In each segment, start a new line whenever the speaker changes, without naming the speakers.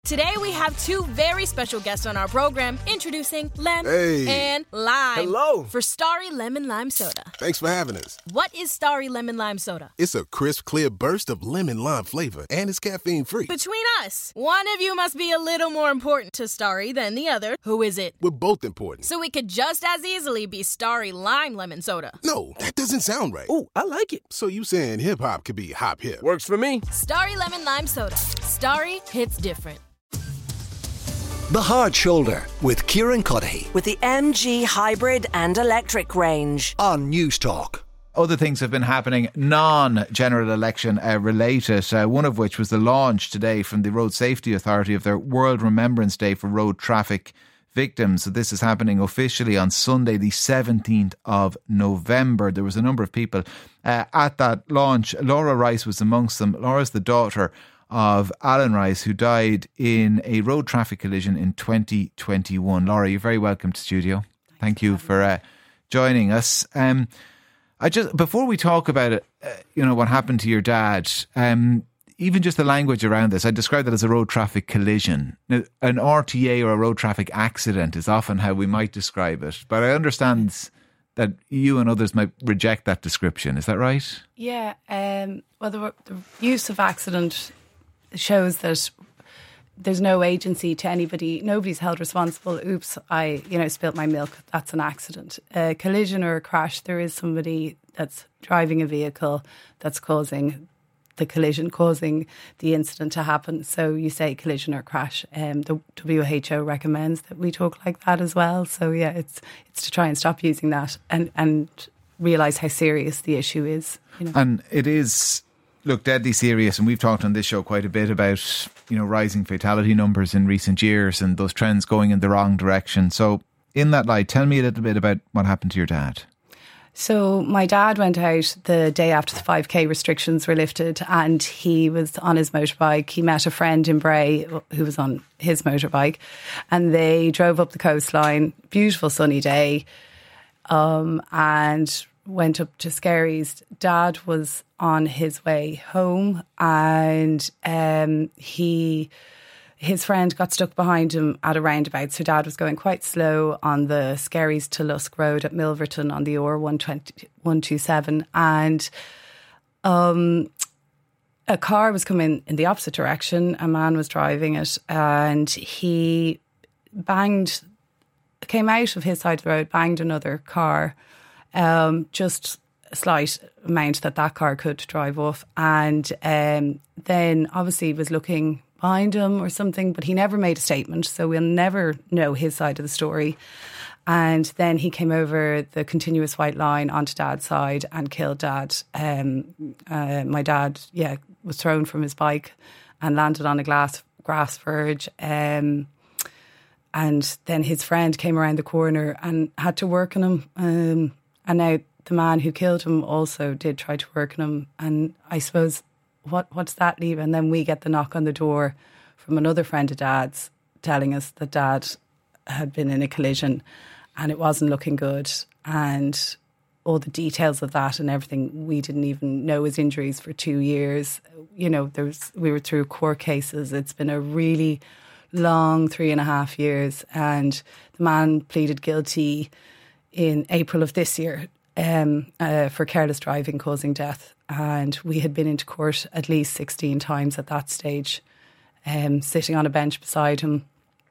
Today we have two very special guests on our program, introducing Lem and Lime.
Hello.
For Starry Lemon Lime Soda.
Thanks for having us.
What is Starry Lemon Lime Soda?
It's a crisp, clear burst of lemon lime flavor, and it's caffeine-free.
Between us, one of you must be a little more important to Starry than the other. Who is it?
We're both important.
So it could just as easily be Starry Lime Lemon Soda.
No, that doesn't sound right.
Oh, I like it.
So you saying hip-hop could be hop-hip?
Works for me.
Starry Lemon Lime Soda. Starry hits different.
The Hard Shoulder with Kieran Cuddihy
with the MG hybrid and electric range
on News Talk.
Other things have been happening non-general election related, one of which was the launch today from the Road Safety Authority of their World Remembrance Day for Road Traffic Victims. So this is happening officially on Sunday the 17th of November. There was a number of people at that launch. Laura Rice was amongst them. Laura's the daughter of Alan Rice, who died in a road traffic collision in 2021. Laura, you're very welcome to studio. Thank you for joining us. Before we talk about it, what happened to your dad, even just the language around this, I describe that as a road traffic collision. Now, an RTA or a road traffic accident is often how we might describe it, but I understand that you and others might reject that description. Is that right?
Yeah. Well, the use of accident shows that there's no agency to anybody. Nobody's held responsible. Oops, I spilt my milk. That's an accident. A collision or a crash, there is somebody that's driving a vehicle that's causing the collision, causing the incident to happen. So you say collision or crash. The WHO recommends that we talk like that as well. So yeah, it's to try and stop using that and realise how serious the issue is.
And it is, look, deadly serious, and we've talked on this show quite a bit about, rising fatality numbers in recent years and those trends going in the wrong direction. So in that light, tell me a little bit about what happened to your dad.
So my dad went out the day after the 5K restrictions were lifted, and he was on his motorbike. He met a friend in Bray who was on his motorbike, and they drove up the coastline, beautiful sunny day, and went up to Skerries. Dad was on his way home, and his friend got stuck behind him at a roundabout. So Dad was going quite slow on the Skerries to Lusk Road at Milverton on the OR127, and a car was coming in the opposite direction. A man was driving it, and he came out of his side of the road, banged another car, just a slight amount that car could drive off, and then obviously was looking behind him or something, but he never made a statement, so we'll never know his side of the story. And then he came over the continuous white line onto Dad's side and killed Dad. My dad, was thrown from his bike and landed on a grass verge. And then his friend came around the corner and had to work on him. And now the man who killed him also did try to work on him. And I suppose, what's that leave? And then we get the knock on the door from another friend of Dad's telling us that Dad had been in a collision and it wasn't looking good. And all the details of that and everything, we didn't even know his injuries for 2 years. We were through court cases. It's been a really long 3.5 years. And the man pleaded guilty in April of this year for careless driving causing death. And we had been into court at least 16 times at that stage, sitting on a bench beside him.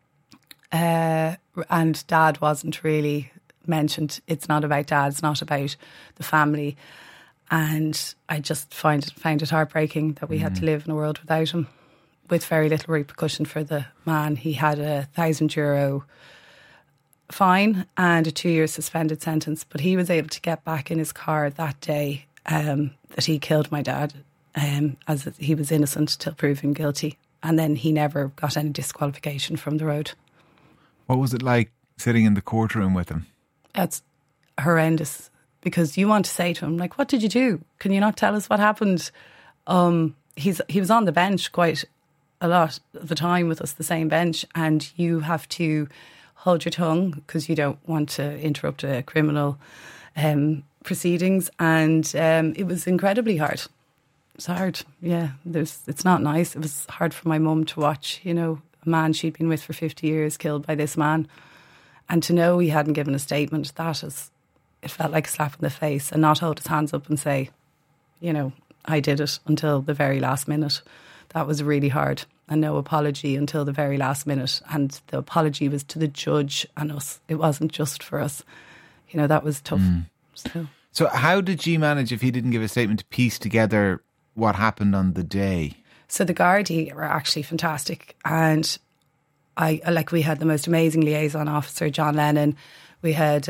And Dad wasn't really mentioned. It's not about Dad, it's not about the family. And I just found it heartbreaking that we had to live in a world without him, with very little repercussion for the man. He had a €1,000 fine and a 2-year suspended sentence, but he was able to get back in his car that day that he killed my dad, as he was innocent till proven guilty. And then he never got any disqualification from the road.
What was it like sitting in the courtroom with him?
It's horrendous, because you want to say to him, like, what did you do? Can you not tell us what happened? He was on the bench quite a lot of the time with us, the same bench, and you have to hold your tongue because you don't want to interrupt a criminal proceedings. And it was incredibly hard. It's hard, yeah. It's not nice. It was hard for my mum to watch, a man she'd been with for 50 years killed by this man. And to know he hadn't given a statement, it felt like a slap in the face, and not hold his hands up and say, you know, I did it until the very last minute. That was really hard. And no apology until the very last minute. And the apology was to the judge and us. It wasn't just for us. You know, that was tough.
So how did you manage, if he didn't give a statement, to piece together what happened on the day?
So the Gardaí were actually fantastic. And we had the most amazing liaison officer, John Lennon. We had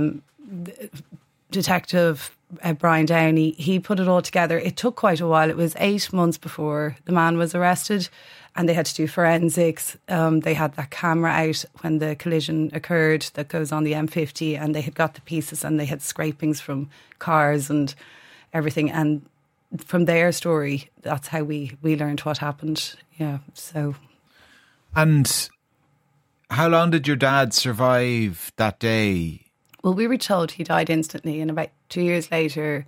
Detective Brian Downey. He put it all together. It took quite a while. It was 8 months before the man was arrested, and they had to do forensics. They had that camera out when the collision occurred that goes on the M50, and they had got the pieces, and they had scrapings from cars and everything. And from their story, that's how we learned what happened. Yeah, so.
And how long did your dad survive that day?
Well, we were told he died instantly, and about 2 years later,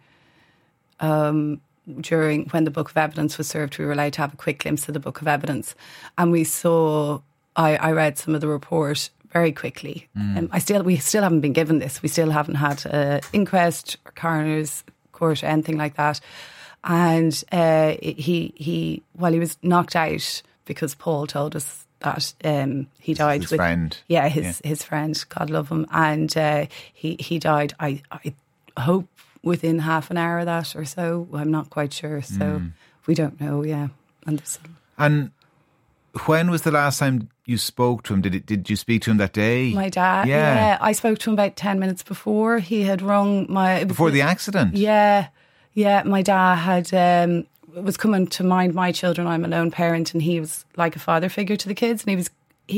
during when the Book of Evidence was served, we were allowed to have a quick glimpse of the Book of Evidence, and we saw. I read some of the report very quickly. We still haven't been given this. We still haven't had an inquest or coroner's court or anything like that. And he was knocked out because Paul told us that he died.
His friend.
Yeah, his friend, God love him. And he died, I hope, within half an hour of that or so. I'm not quite sure. So we don't know, yeah.
And when was the last time you spoke to him? Did you speak to him that day?
My dad? Yeah. I spoke to him about 10 minutes before. He had rung
Before the accident?
Yeah. Yeah, my dad had was coming to mind my children. I'm a lone parent, and he was like a father figure to the kids. And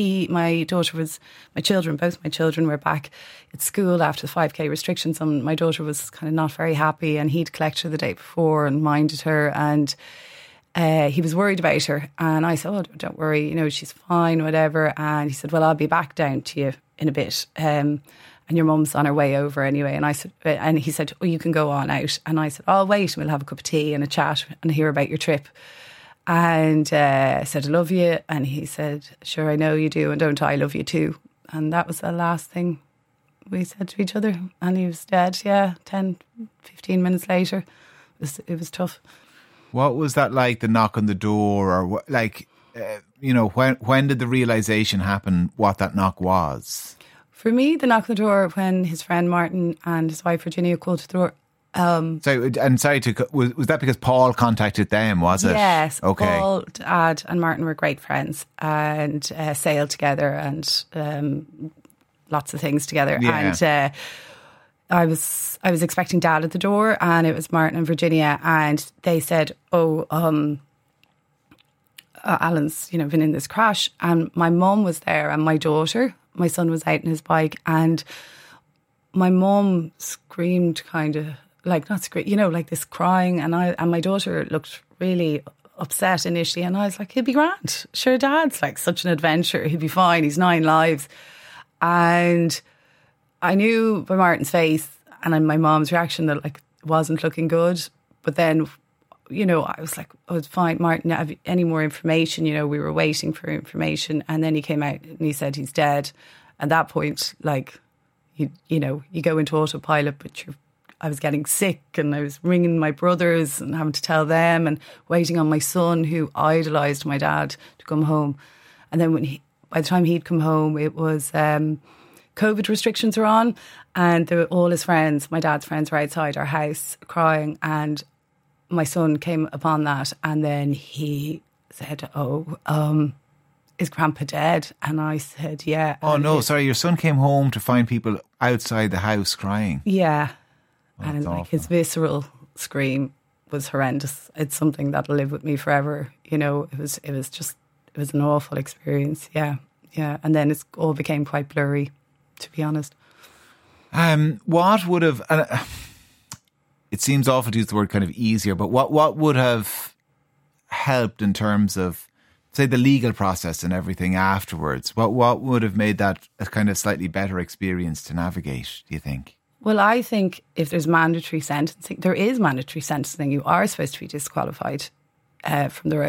both my children were back at school after the 5K restrictions, and my daughter was kind of not very happy, and he'd collected her the day before and minded her, and he was worried about her. And I said, oh, don't worry, you know, she's fine, whatever. And he said, well, I'll be back down to you in a bit. And your mum's on her way over anyway. And I said, and he said, oh, you can go on out. And I said, I'll wait, and we'll have a cup of tea and a chat and hear about your trip. And I said, I love you. And he said, sure, I know you do. And don't I love you too? And that was the last thing we said to each other. And he was dead, 10, 15 minutes later. It was tough.
What was that like, the knock on the door? Or when did the realisation happen what that knock was?
For me, the knock on the door when his friend Martin and his wife Virginia called to the door.
Was that because Paul contacted them, was it?
Yes.
Okay.
Paul, Dad and Martin were great friends and sailed together and lots of things together.
Yeah.
And I was expecting Dad at the door, and it was Martin and Virginia, and they said, Alan's, been in this crash. And my mum was there, and my daughter. My son was out on his bike, and my mum screamed, kind of like, not scream, like this crying, and my daughter looked really upset initially, and I was like, he'll be grand. Sure, Dad's like such an adventure. He'll be fine. He's 9 lives. And I knew by Martin's face and my mom's reaction that like it wasn't looking good. But then, I was like, oh, it's fine. Martin, have you any more information? We were waiting for information. And then he came out and he said he's dead. At that point, like, you go into autopilot, but I was getting sick, and I was ringing my brothers and having to tell them, and waiting on my son, who idolised my dad, to come home. And then by the time he'd come home, it was COVID restrictions were on, and all his friends, my dad's friends, were outside our house crying, and my son came upon that, and then he said, is Grandpa dead? And I said, yeah.
Oh, no, sorry, your son came home to find people outside the house crying.
Yeah.
Oh,
and like his visceral scream was horrendous. It's something that'll live with me forever. It was an awful experience. Yeah. Yeah. And then it all became quite blurry, to be honest.
What would have, it seems awful to use the word kind of easier, but what would have helped in terms of, say, the legal process and everything afterwards? What would have made that a kind of slightly better experience to navigate, do you think?
Well, I think if there's mandatory sentencing, there is mandatory sentencing. You are supposed to be disqualified from the road.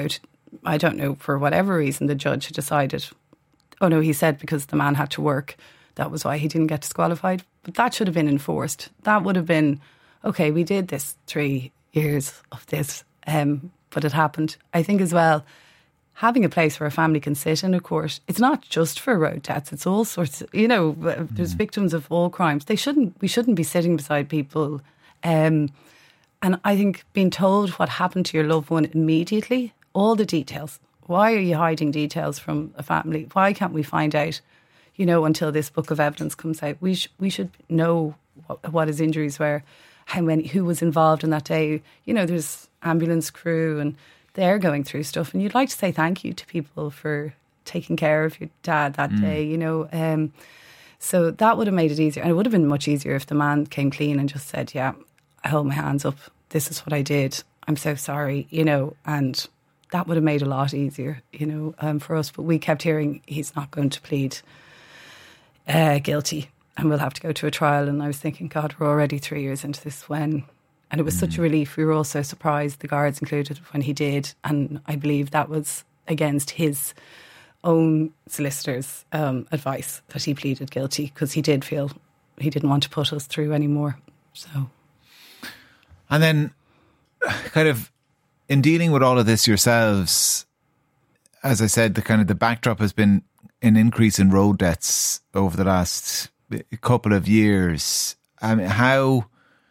I don't know, for whatever reason, the judge had decided, oh no, he said because the man had to work, that was why he didn't get disqualified. But that should have been enforced. That would have been, okay, we did this 3 years of this, but it happened. I think as well, having a place where a family can sit in a court, it's not just for road deaths, it's all sorts of, there's victims of all crimes. We shouldn't be sitting beside people. And I think being told what happened to your loved one immediately, all the details. Why are you hiding details from a family? Why can't we find out, until this book of evidence comes out? We should know what his injuries were, who was involved in that day. There's ambulance crew and they're going through stuff, and you'd like to say thank you to people for taking care of your dad that day, so that would have made it easier. And it would have been much easier if the man came clean and just said, yeah, I hold my hands up, this is what I did, I'm so sorry, and that would have made it a lot easier, for us. But we kept hearing he's not going to plead guilty and we'll have to go to a trial. And I was thinking, God, we're already 3 years into this when... And it was such a relief. We were all so surprised, the guards included, when he did. And I believe that was against his own solicitor's advice that he pleaded guilty, because he did feel he didn't want to put us through anymore. So,
and then kind of in dealing with all of this yourselves, as I said, the backdrop has been an increase in road deaths over the last couple of years. I mean,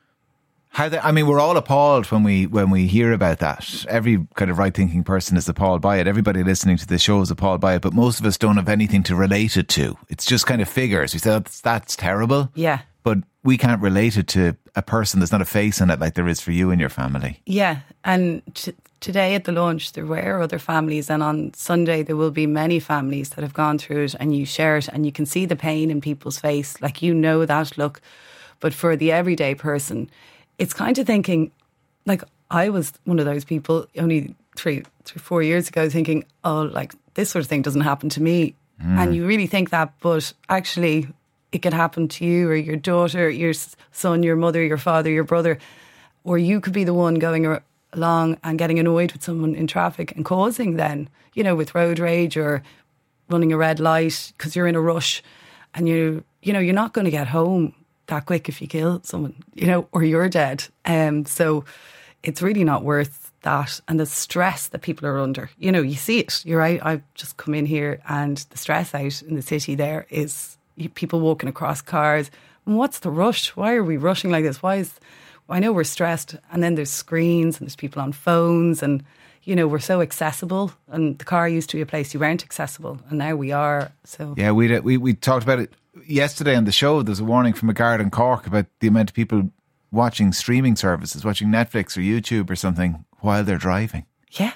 we're all appalled when we hear about that. Every kind of right-thinking person is appalled by it. Everybody listening to this show is appalled by it, but most of us don't have anything to relate it to. It's just kind of figures. We say, that's terrible.
Yeah.
But we can't relate it to a person. There's not a face in it like there is for you and your family.
Yeah. And today at the launch, there were other families, and on Sunday there will be many families that have gone through it, and you share it and you can see the pain in people's face. Like, that look. But for the everyday person, it's kind of thinking, like, I was one of those people only 4 years ago thinking, oh, like, this sort of thing doesn't happen to me. And you really think that, but actually it could happen to you or your daughter, your son, your mother, your father, your brother, or you could be the one going along and getting annoyed with someone in traffic and causing then, with road rage or running a red light because you're in a rush, and you're not going to get home that quick if you kill someone, or you're dead. So it's really not worth that. And the stress that people are under, you see it. You're right. I've just come in here, and the stress out in the city there is people walking across cars. And what's the rush? Why are we rushing like this? I know we're stressed. And then there's screens and there's people on phones, and we're so accessible. And the car used to be a place you weren't accessible, and now we are. So
yeah, we talked about it yesterday on the show. There's a warning from a guard in Cork about the amount of people watching streaming services, watching Netflix or YouTube or something while they're driving.
Yeah,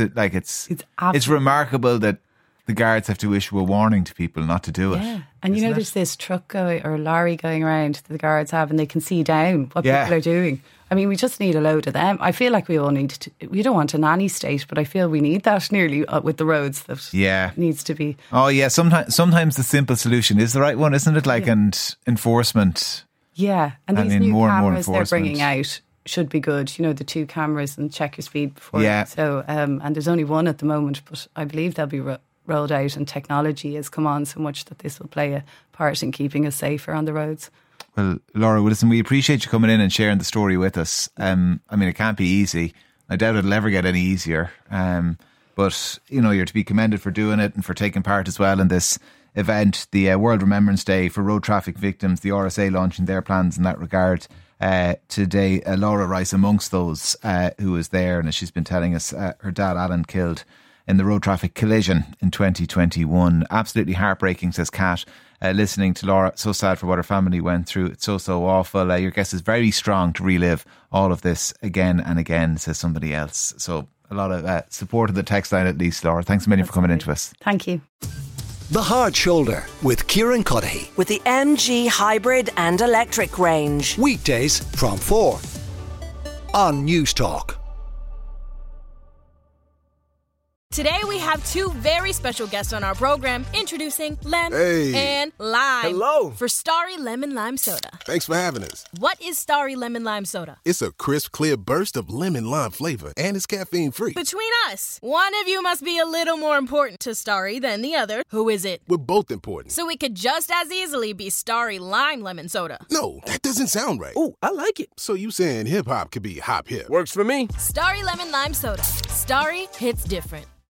it's remarkable that the guards have to issue a warning to people not to do it.
Yeah, and there's this truck or lorry going around that the guards have, and they can see down what people are doing. I mean, we just need a load of them. I feel like we all need to. We don't want a nanny state, but I feel we need that nearly with the roads. That needs to be.
Oh yeah, sometimes the simple solution is the right one, isn't it? And enforcement.
Yeah, and these new cameras they're bringing out should be good. The 2 cameras, and check your speed before.
Yeah.
So and there's only one at the moment, but I believe they'll be rolled out, and technology has come on so much that this will play a part in keeping us safer on the roads.
Well, Laura, listen, we appreciate you coming in and sharing the story with us. I mean, it can't be easy. I doubt it'll ever get any easier. But, you're to be commended for doing it and for taking part as well in this event, the World Remembrance Day for Road Traffic Victims, the RSA launching their plans in that regard today. Laura Rice amongst those who was there, and as she's been telling us, her dad Alan killed in the road traffic collision in 2021. Absolutely heartbreaking, says Kat. Listening to Laura, so sad for what her family went through. It's so awful. Your guess is very strong to relive all of this again and again, says somebody else. So a lot of support of the text line at least, Laura. Thanks a million for coming into us.
Thank you.
The Hard Shoulder with Kieran Cuddihy.
With the MG hybrid and electric range.
Weekdays from 4 on News Talk.
Today we have two very special guests on our program, introducing Lem and Lime.
Hello.
For Starry Lemon Lime Soda.
Thanks for having us.
What is Starry Lemon Lime Soda?
It's a crisp, clear burst of lemon lime flavor, and it's caffeine-free.
Between us, one of you must be a little more important to Starry than the other. Who is it?
We're both important.
So it could just as easily be Starry Lime Lemon Soda.
No, that doesn't sound right.
Ooh, I like it.
So you saying hip-hop could be hop-hip?
Works for me.
Starry Lemon Lime Soda. Starry hits different.